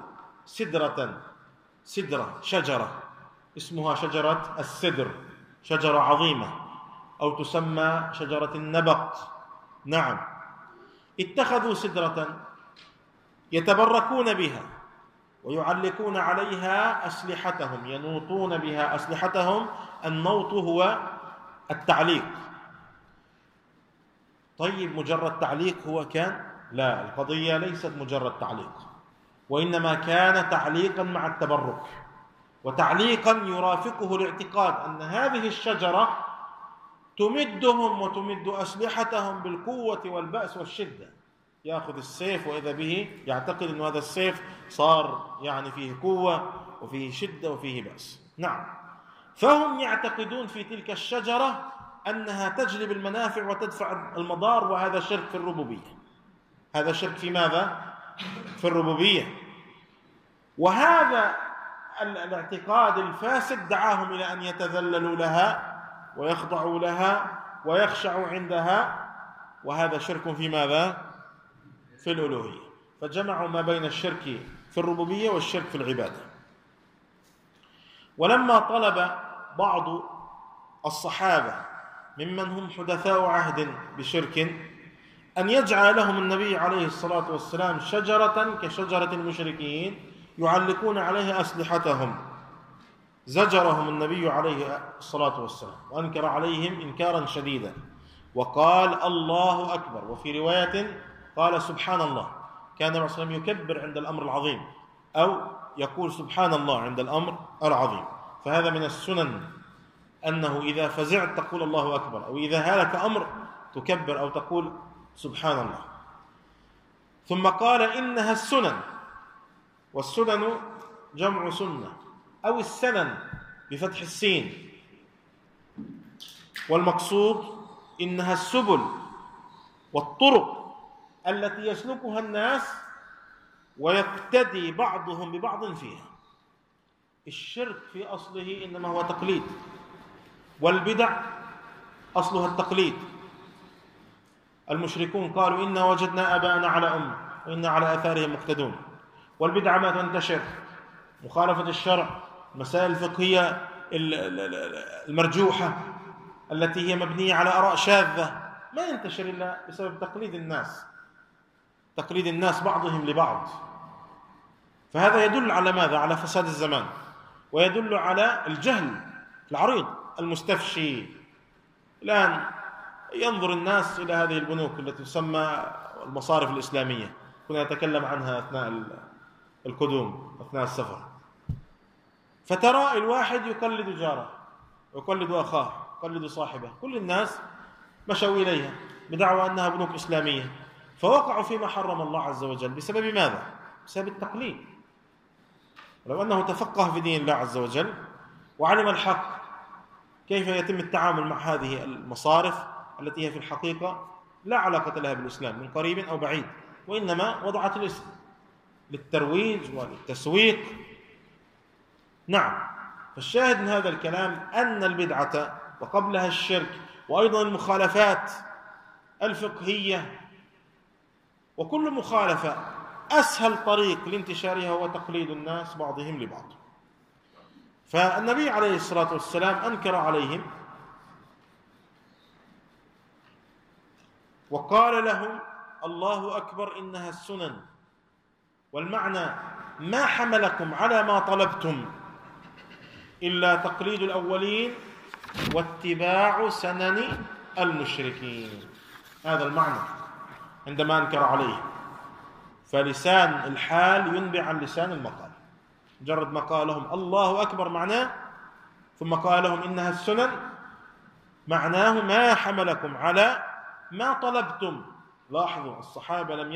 Speaker 1: شجرة اسمها شجرة السدر، شجرة عظيمة أو تسمى شجرة النبق. نعم، اتخذوا سدرة يتبركون بها ويعلقون عليها أسلحتهم، ينوطون بها أسلحتهم. النوط هو التعليق. طيب مجرد تعليق هو كان؟ لا، القضية ليست مجرد تعليق، وإنما كان تعليقا مع التبرك، وتعليقا يرافقه الاعتقاد أن هذه الشجرة تمدهم وتمد أسلحتهم بالقوة والبأس والشدة. يأخذ السيف وإذا به يعتقد أن هذا السيف صار يعني فيه قوة وفيه شدة وفيه بأس. نعم، فهم يعتقدون في تلك الشجرة أنها تجلب المنافع وتدفع المضار، وهذا شرك في الربوبية. هذا شرك في ماذا؟ في الربوبية. وهذا الاعتقاد الفاسد دعاهم إلى أن يتذللوا لها ويخضعوا لها ويخشعوا عندها، وهذا شرك في ماذا؟ في الألوهية. فجمعوا ما بين الشرك في الربوبية والشرك في العبادة. ولما طلب بعض الصحابة ممن هم حدثاء عهد بشرك أن يجعل لهم النبي عليه الصلاة والسلام شجرة كشجرة المشركين يعلقون عليها أسلحتهم، زجرهم النبي عليه الصلاة والسلام وأنكر عليهم إنكارا شديدا وقال: الله أكبر. وفي رواية قال: سبحان الله. كان النبي صلى الله عليه وسلم يكبر عند الأمر العظيم، أو يقول سبحان الله عند الأمر العظيم. فهذا من السنن أنه إذا فزعت تقول الله أكبر، أو إذا هلك أمر تكبر أو تقول سبحان الله. ثم قال: إنها السنن. والسنن جمع سنة أو السنن بفتح السين، والمقصود إنها السبل والطرق التي يسلكها الناس ويقتدي بعضهم ببعض فيها. الشرك في أصله إنما هو تقليد، والبدع أصلها التقليد. المشركون قالوا: إنا وجدنا آباءنا على أمة وإنا على آثارهم مقتدون. والبدعة ما تنتشر، مخالفة الشرع، المسائل الفقهية المرجوحة التي هي مبنية على آراء شاذة، ما ينتشر إلا بسبب تقليد الناس، تقليد الناس بعضهم لبعض. فهذا يدل على ماذا؟ على فساد الزمان. ويدل على الجهل العريض المستفشي. الآن ينظر الناس إلى هذه البنوك التي تسمى المصارف الإسلامية، كنا نتكلم عنها أثناء القدوم أثناء السفر، فترى الواحد يقلد جاره، يقلد أخاه، يقلد صاحبه، كل الناس مشوا إليها بدعوى أنها بنوك إسلامية، فوقعوا فيما حرم الله عز وجل. بسبب ماذا؟ بسبب التقليد. لو أنه تفقه في دين الله عز وجل وعلم الحق كيف يتم التعامل مع هذه المصارف التي هي في الحقيقة لا علاقة لها بالإسلام من قريب أو بعيد، وإنما وضعت الاسم للترويج وللتسويق. نعم، فالشاهد من هذا الكلام أن البدعة وقبلها الشرك وأيضا المخالفات الفقهية وكل مخالفة أسهل طريق لانتشارها هو تقليد الناس بعضهم لبعض. فالنبي عليه الصلاة والسلام أنكر عليهم وقال لهم الله أكبر إنها السنن، والمعنى ما حملكم على ما طلبتم إلا تقليد الأولين واتباع سنن المشركين. هذا المعنى عندما أنكر عليه. فلسان الحال ينبع عن لسان المقال. مجرد ما قال لهم الله أكبر معناه، ثم قال لهم إنها السنن، معناه ما حملكم على ما طلبتم. لاحظوا الصحابة لم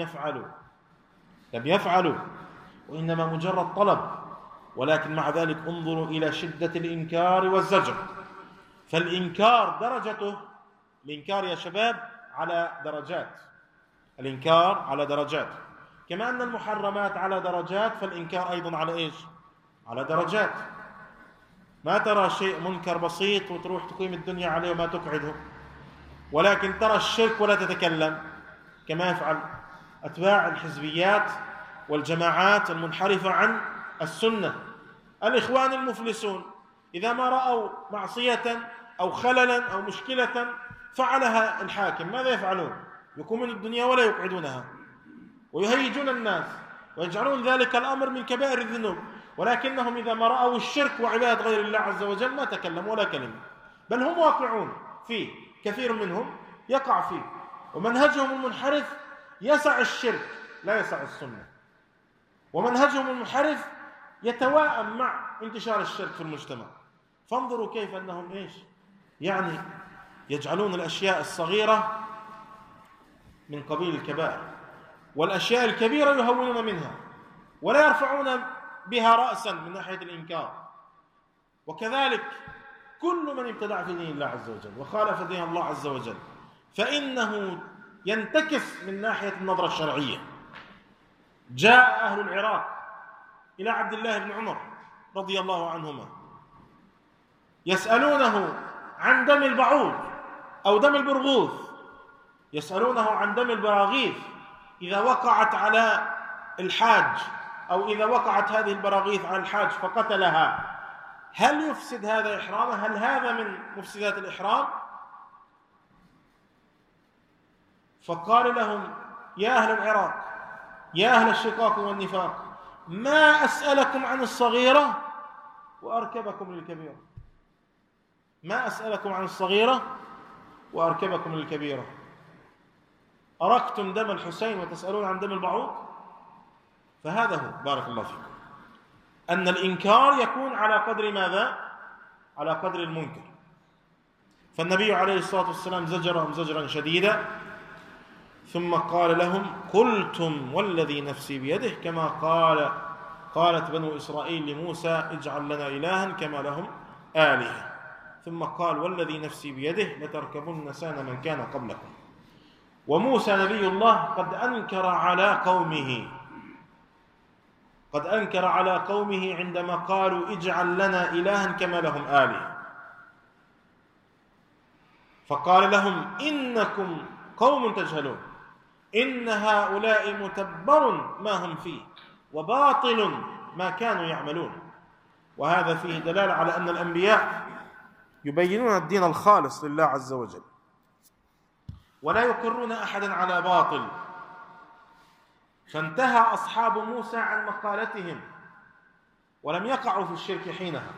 Speaker 1: يفعلوا وإنما مجرد طلب، ولكن مع ذلك انظروا إلى شدة الإنكار والزجر. فالإنكار درجته، الإنكار يا شباب على درجات، الإنكار على درجات، كما أن المحرمات على درجات فالإنكار أيضا على إيش؟ على درجات. ما ترى شيء منكر بسيط وتروح تقيم الدنيا عليه وما تقعده، ولكن ترى الشرك ولا تتكلم، كما يفعل أتباع الحزبيات والجماعات المنحرفة عن السنة. الإخوان المفلسون إذا ما رأوا معصية أو خللا أو مشكلة فعلها الحاكم ماذا يفعلون؟ يقومون الدنيا ولا يقعدونها ويهيجون الناس ويجعلون ذلك الأمر من كبائر الذنوب، ولكنهم إذا ما رأوا الشرك وعبادة غير الله عز وجل ما تكلموا ولا كلمة، بل هم واقعون فيه، كثير منهم يقع فيه، ومنهجهم المنحرف يسع الشرك لا يسع السنة، ومنهجهم المنحرف يتواءم مع انتشار الشرك في المجتمع. فانظروا كيف أنهم إيش؟ يعني يجعلون الأشياء الصغيرة من قبيل الكبائر، والأشياء الكبيرة يهونون منها ولا يرفعون بها رأسا من ناحية الإنكار. وكذلك كل من ابتدع في دين الله عز وجل وخالف دين الله عز وجل فإنه ينتكس من ناحية النظرة الشرعية. جاء أهل العراق إلى عبد الله بن عمر رضي الله عنهما يسألونه عن دم البعوض أو دم البرغوث، يسألونه عن دم البراغيث إذا وقعت على الحاج، أو إذا وقعت هذه البراغيث على الحاج فقتلها، هل يفسد هذا إحرامه؟ هل هذا من مفسدات الإحرام؟ فقال لهم يا أهل العراق، يا أهل الشقاق والنفاق، ما أسألكم عن الصغيرة وأركبكم للكبيرة، ما أسألكم عن الصغيرة وأركبكم للكبيرة. أركتم دم الحسين وتسألون عن دم البعوض؟ فهذا هو، بارك الله فيكم، أن الإنكار يكون على قدر ماذا؟ على قدر المنكر. فالنبي عليه الصلاة والسلام زجرهم زجرا شديدا، ثم قال لهم قلتم والذي نفسي بيده كما قالت بنو إسرائيل لموسى اجعل لنا إلها كما لهم آلهة، ثم قال والذي نفسي بيده لتركبن سنن من كان قبلكم. وموسى نبي الله قد أنكر على قومه عندما قالوا اجعل لنا إلها كما لهم آلهة، فقال لهم إنكم قوم تجهلون، إن هؤلاء متبر ما هم فيه وباطل ما كانوا يعملون. وهذا فيه دلالة على أن الأنبياء يبينون الدين الخالص لله عز وجل ولا يقرون أحدا على باطل. فانتهى أصحاب موسى عن مقالتهم ولم يقعوا في الشرك حينها،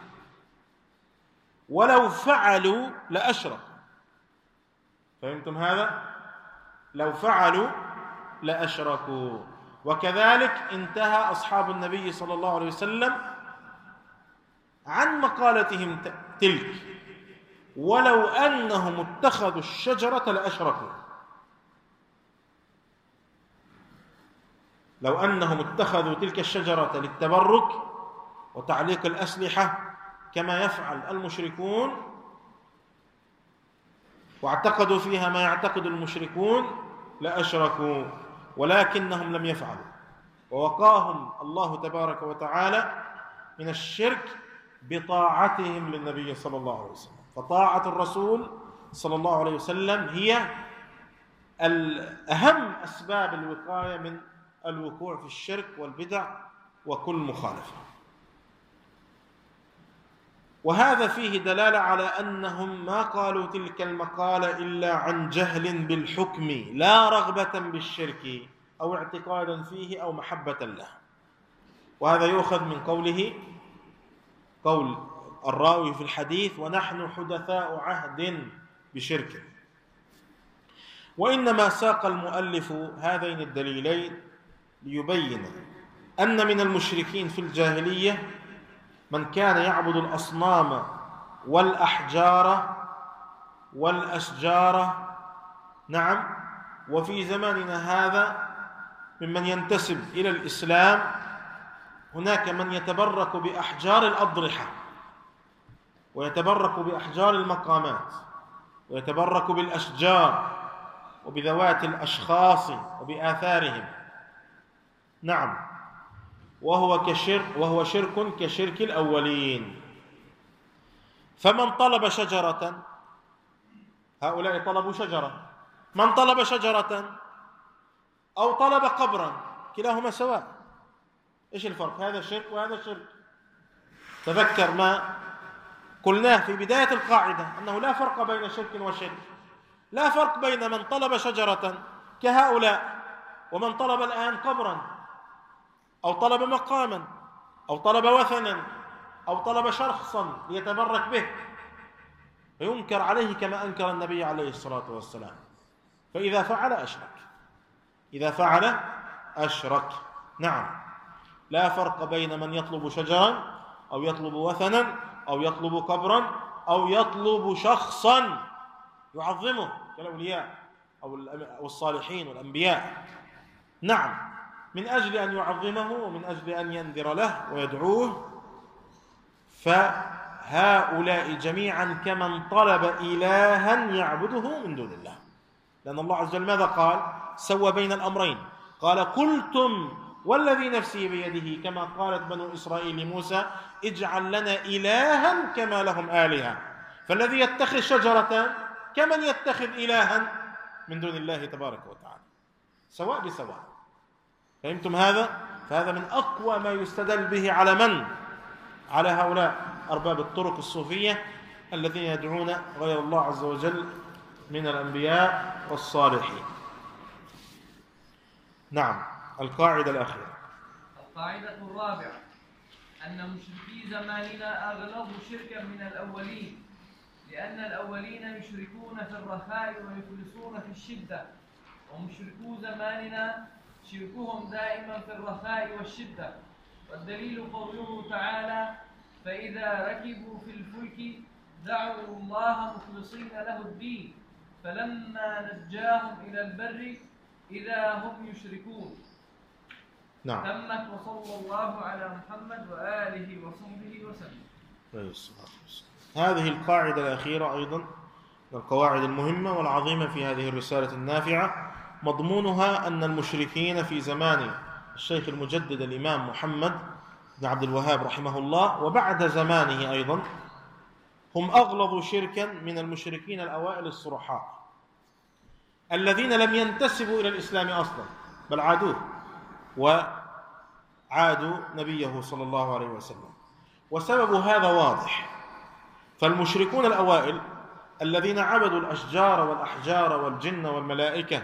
Speaker 1: ولو فعلوا لأشركوا. فهمتم هذا؟ لو فعلوا لأشركوا. وكذلك انتهى أصحاب النبي صلى الله عليه وسلم عن مقالتهم تلك، ولو أنهم اتخذوا الشجرة لأشركوا. لو أنهم اتخذوا تلك الشجرة للتبرك وتعليق الأسلحة كما يفعل المشركون، واعتقدوا فيها ما يعتقد المشركون، لأشركوا، ولكنهم لم يفعلوا، ووقاهم الله تبارك وتعالى من الشرك بطاعتهم للنبي صلى الله عليه وسلم. فطاعة الرسول صلى الله عليه وسلم هي أهم أسباب الوقاية من الوقوع في الشرك والبدع وكل مخالفة. وهذا فيه دلالة على أنهم ما قالوا تلك المقالة إلا عن جهل بالحكم، لا رغبة بالشرك أو اعتقادا فيه أو محبة له. وهذا يؤخذ من قول الراوي في الحديث: ونحن حدثاء عهد بشرك. وإنما ساق المؤلف هذين الدليلين ليبين أن من المشركين في الجاهلية من كان يعبد الأصنام والأحجار والأشجار، نعم، وفي زماننا هذا ممن ينتسب إلى الإسلام هناك من يتبرك بأحجار الأضرحة، ويتبرك بأحجار المقامات، ويتبرك بالأشجار وبذوات الأشخاص وبآثارهم، نعم، وهو شرك كشرك الأولين. فمن طلب شجرة، هؤلاء طلبوا شجرة، من طلب شجرة أو طلب قبرا كلاهما سواء. إيش الفرق؟ هذا شرك وهذا شرك. تذكر ما قلناه في بداية القاعدة أنه لا فرق بين شرك وشرك. لا فرق بين من طلب شجرة كهؤلاء ومن طلب الآن قبرا أو طلب مقاما أو طلب وثنا أو طلب شخصا ليتبرك به، فينكر عليه كما أنكر النبي عليه الصلاة والسلام. فإذا فعل أشرك، إذا فعل أشرك، نعم. لا فرق بين من يطلب شجرا أو يطلب وثنا أو يطلب قبرا أو يطلب شخصا يعظمه كالأولياء أو الصالحين والأنبياء، نعم، من أجل أن يعظمه ومن أجل أن ينذر له ويدعوه. فهؤلاء جميعا كمن طلب إلها يعبده من دون الله، لأن الله عز وجل ماذا قال؟ سوى بين الأمرين، قال: قلتم والذي نفسي بيده، كما قالت بنو إسرائيل لموسى: اجعل لنا إلها كما لهم آلهة. فالذي يتخذ شجرة كمن يتخذ إلها من دون الله تبارك وتعالى، سواء بسواء. فهمتم هذا؟ فهذا من أقوى ما يستدل به على من؟ على هؤلاء أرباب الطرق الصوفية الذين يدعون غير الله عز وجل من الأنبياء والصالحين. نعم. القاعدة الأخيرة.
Speaker 2: القاعدة الرابعة: أن مشركي زماننا أغلظ شركا من الأولين، لأن الأولين يشركون في الرخاء ويخلصون في الشدة، ومشركو زماننا شركهم دائما في الرخاء والشدة. والدليل قوله تعالى: فإذا ركبوا في الفلك دعوا الله مخلصين له الدين فلما نجاهم إلى البر إذا هم يشركون.
Speaker 1: نعم.
Speaker 2: تمت، وصلى الله على محمد وآله وصحبه وسلم.
Speaker 1: هذه القاعدة الأخيرة أيضا من القواعد المهمة والعظيمة في هذه الرسالة النافعة. مضمونها أن المشركين في زمان الشيخ المجدد الإمام محمد بن عبد الوهاب رحمه الله وبعد زمانه أيضا هم أغلظ شركا من المشركين الأوائل الصرحاء الذين لم ينتسبوا إلى الإسلام أصلا، بل عادوه وعادوا نبيه صلى الله عليه وسلم. وسبب هذا واضح. فالمشركون الأوائل الذين عبدوا الأشجار والأحجار والجن والملائكة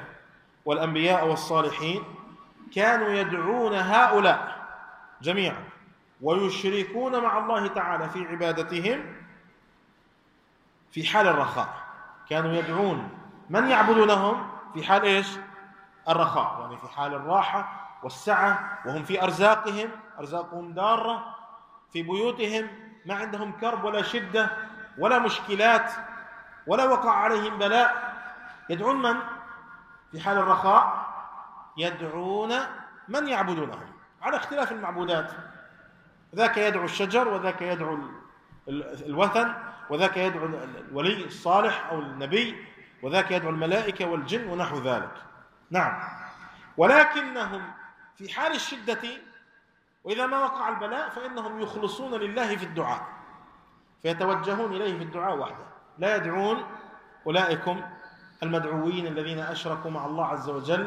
Speaker 1: والأنبياء والصالحين كانوا يدعون هؤلاء جميعا ويشركون مع الله تعالى في عبادتهم في حال الرخاء. كانوا يدعون من يعبدونهم في حال إيش؟ الرخاء، يعني في حال الراحة والسعة، وهم في أرزاقهم دارة في بيوتهم، ما عندهم كرب ولا شدة ولا مشكلات ولا وقع عليهم بلاء. يدعون من في حال الرخاء؟ يدعون من يعبدونهم على اختلاف المعبودات. ذاك يدعو الشجر، وذاك يدعو الوثن، وذاك يدعو الولي الصالح أو النبي، وذاك يدعو الملائكة والجن ونحو ذلك. نعم، ولكنهم في حال الشدة وإذا ما وقع البلاء فإنهم يخلصون لله في الدعاء، فيتوجهون إليه في الدعاء وحده، لا يدعون أولئكم المدعوين الذين أشركوهم مع الله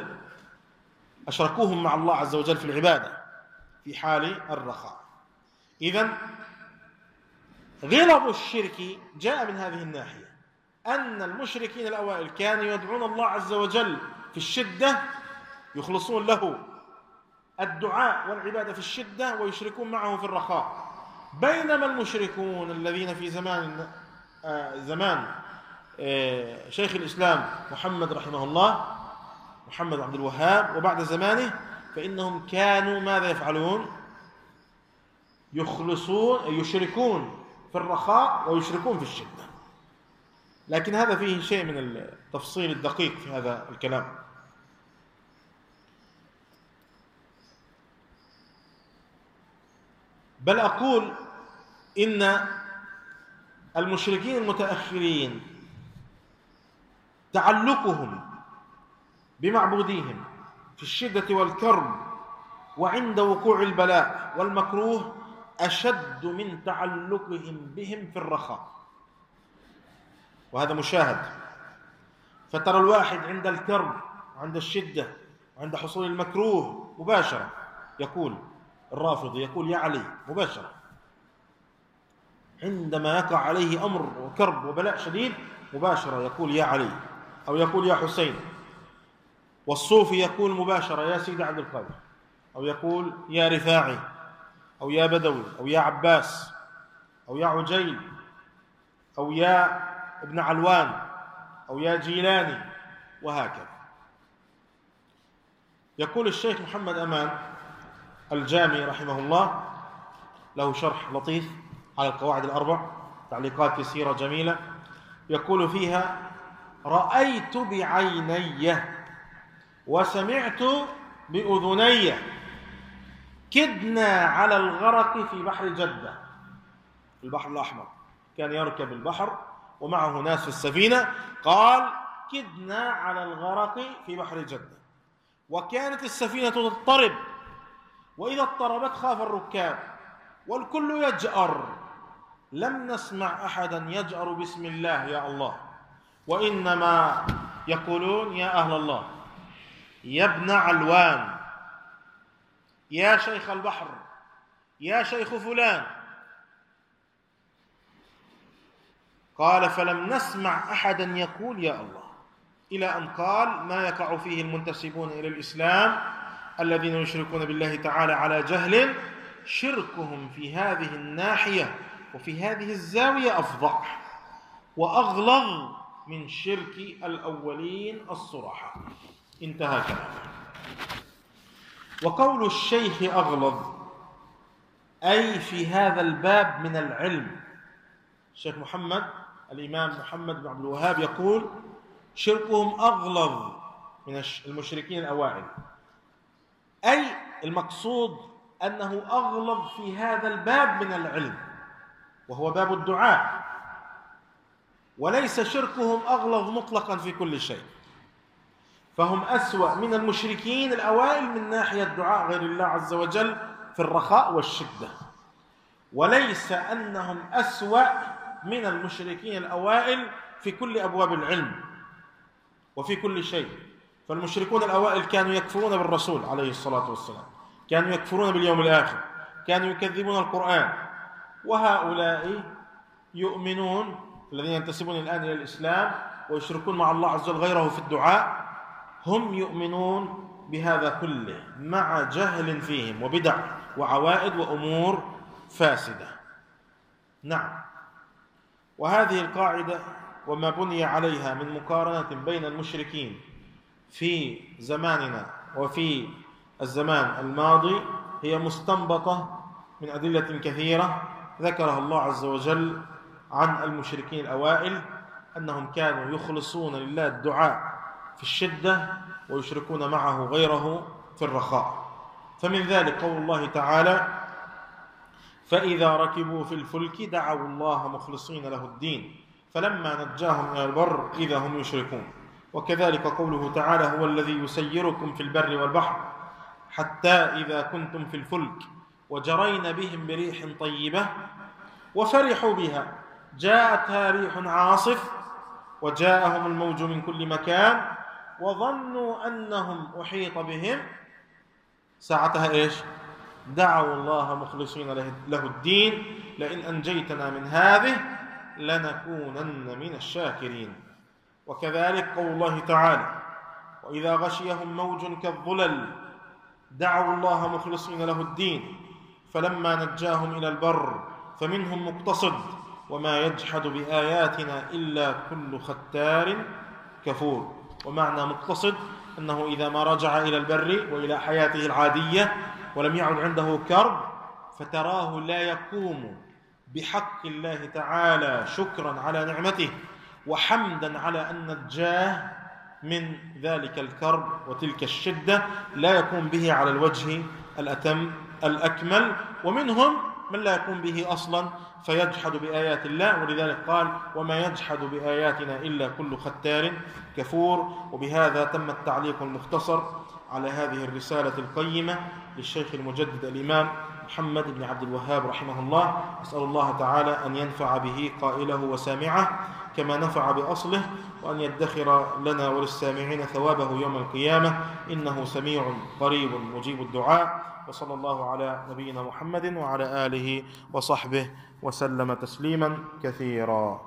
Speaker 1: عز وجل في العبادة في حال الرخاء. إذن غلظ الشرك جاء من هذه الناحية، أن المشركين الأوائل كانوا يدعون الله عز وجل في الشدة، يخلصون له الدعاء والعبادة في الشدة، ويشركون معه في الرخاء. بينما المشركون الذين في زمان شيخ الإسلام محمد رحمه الله، محمد عبد الوهاب، وبعد زمانه، فإنهم كانوا ماذا يفعلون؟ يشركون في الرخاء ويشركون في الشدة. لكن هذا فيه شيء من التفصيل الدقيق في هذا الكلام. بل أقول إن المشركين المتأخرين تعلقهم بمعبوديهم في الشدة والكرب وعند وقوع البلاء والمكروه أشد من تعلقهم بهم في الرخاء، وهذا مشاهد. فترى الواحد عند الكرب وعند الشدة وعند حصول المكروه مباشرة يقول، الرافضي يقول يا علي مباشرة، عندما يقع عليه أمر وكرب وبلاء شديد مباشرة يقول يا علي أو يقول يا حسين. والصوفي يقول مباشرة يا سيدي عبد القادر، أو يقول يا رفاعي، أو يا بدوي، أو يا عباس، أو يا عجيل، أو يا ابن علوان، أو يا جيلاني، وهكذا. يقول الشيخ محمد أمان الجامي رحمه الله، له شرح لطيف على القواعد الأربع، تعليقات يسيرة جميلة، يقول فيها: رأيت بعيني وسمعت بأذني كدنا على الغرق في بحر جدة، البحر الأحمر، كان يركب البحر ومعه ناس في السفينة، قال كدنا على الغرق في بحر جدة، وكانت السفينة تضطرب، وإذا اضطربت خاف الركاب والكل يجأر، لم نسمع أحدا يجأر بسم الله يا الله، وإنما يقولون يا أهل الله، يا ابن علوان، يا شيخ البحر، يا شيخ فلان. قال فلم نسمع أحدا يقول يا الله، إلى أن قال ما يقع فيه المنتسبون إلى الإسلام الذين يشركون بالله تعالى على جهل، شركهم في هذه الناحية وفي هذه الزاوية أفظع وأغلظ من شرك الأولين الصراحة. انتهى كلامه. وقول الشيخ أغلظ أي في هذا الباب من العلم. الشيخ محمد الإمام محمد بن عبد الوهاب يقول شركهم أغلظ من المشركين الأوائل، أي المقصود أنه أغلظ في هذا الباب من العلم وهو باب الدعاء، وليس شركهم أغلظ مطلقا في كل شيء، فهم أسوأ من المشركين الأوائل من ناحية الدعاء غير الله عز وجل في الرخاء والشدة، وليس أنهم أسوأ من المشركين الأوائل في كل أبواب العلم وفي كل شيء. فالمشركون الأوائل كانوا يكفرون بالرسول عليه الصلاة والسلام، كانوا يكفرون باليوم الآخر، كانوا يكذبون القرآن، وهؤلاء يؤمنون، الذين ينتسبون الآن إلى الإسلام ويشركون مع الله عز وجل غيره في الدعاء، هم يؤمنون بهذا كله مع جهل فيهم وبدع وعوائد وأمور فاسدة. نعم، وهذه القاعدة وما بني عليها من مقارنة بين المشركين في زماننا وفي الزمان الماضي هي مستنبطة من أدلة كثيرة ذكرها الله عز وجل عن المشركين الأوائل أنهم كانوا يخلصون لله الدعاء في الشدة ويشركون معه غيره في الرخاء. فمن ذلك قول الله تعالى: فإذا ركبوا في الفلك دعوا الله مخلصين له الدين فلما نجاهم إلى البر إذا هم يشركون. وكذلك قوله تعالى: هو الذي يسيركم في البر والبحر حتى إذا كنتم في الفلك وجرين بهم بريح طيبة وفرحوا بها جاءتها ريح عاصف وجاءهم الموج من كل مكان وظنوا أنهم أحيط بهم ساعتها إيش؟ دعوا الله مخلصين له الدين لئن أنجيتنا من هذه لنكونن من الشاكرين. وكذلك قول الله تعالى: وإذا غشيهم موج كالظلل دعوا الله مخلصين له الدين فلما نجاهم إلى البر فمنهم مقتصد وما يجحد بآياتنا إلا كل ختار كفور. ومعنى مقتصد أنه إذا ما رجع إلى البر وإلى حياته العادية ولم يعد عنده كرب فتراه لا يقوم بحق الله تعالى شكرا على نعمته وحمدا على أن نجاه من ذلك الكرب وتلك الشدة، لا يقوم به على الوجه الأتم الأكمل. ومنهم من لا يقوم به أصلا فيجحد بآيات الله، ولذلك قال: وما يجحد بآياتنا إلا كل ختار كفور. وبهذا تم التعليق المختصر على هذه الرسالة القيمة للشيخ المجدد الإمام محمد بن عبد الوهاب رحمه الله. أسأل الله تعالى أن ينفع به قائله وسامعه كما نفع بأصله، وأن يدخر لنا وللسامعين ثوابه يوم القيامة، إنه سميع قريب مجيب الدعاء. وصلى الله على نبينا محمد وعلى آله وصحبه وسلم تسليما كثيرا.